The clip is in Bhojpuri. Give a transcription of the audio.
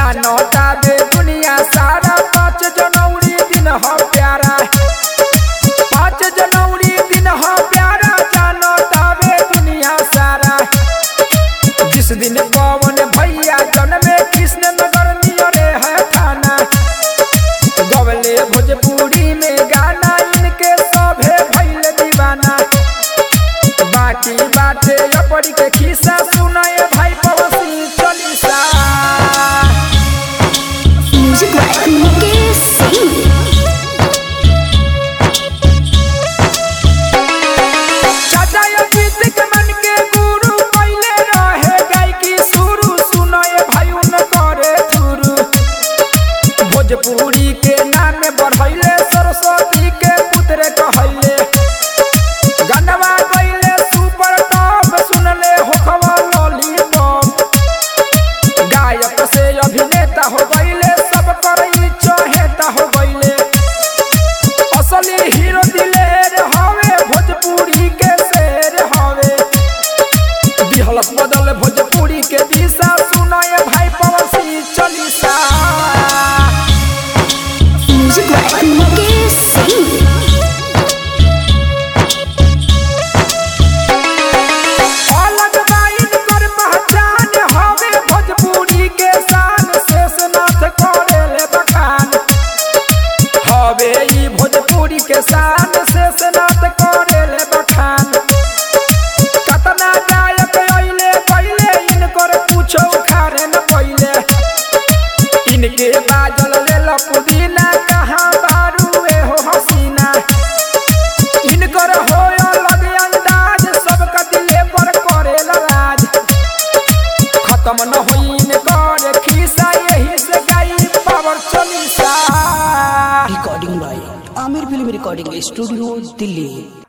जानता बे दुनिया सारा 5 जनवरी दिन हो प्यारा 5 जनवरी दिन हो प्यारा जानता बे दुनिया सारा। जिस दिन पवन भैया जन्मे कृष्ण नगर नियरे है थाना गवले भोजपुरी में गाना इनके सभे भइल दीवाना। बाकी बाटे अपरी के खिस्सा सुनाए भाई पवसी चालीसा। म्यूजिक के सिंह चाचा अजीत के मन के गुरु पहले रहे गायकी शुरू सुनाए भाई उन करे शुरू। भोजपुरी के नाम बढ़ैले सरस्वती के पुत्र कहैले गनवा गइले सुपर टॉप सुनले होखवा लॉलीपॉप। गायक से अभिनेता हो गइले सब करई चहेता हो गइले। असली हीरो दिलेर हवे भोजपुरी के शेर हवे। दिहलस बदल भोजपुरी के दिशा सुनाए भाई पवसी चालीसा। म्यूजिक के सिंह अलग बाइन कर पहचान हवे भोजपुरी के शान शेषनाथ करेले बखान। हवे ई भोजपुरी के शान शेषनाथ करेले बखान। कतना गायक अइले पहिले इनकर पूछो खारे न पहिले। इनके बाजल लेल पुदीना कहाँ बारूए हो हसीना। इनकर हो अलग अंदाज सबका दिले पर करेला राज। खत्म न होई इनकर खिस्सा यही से गाई power Chalisa. Recording by Aamir film recording studio Delhi.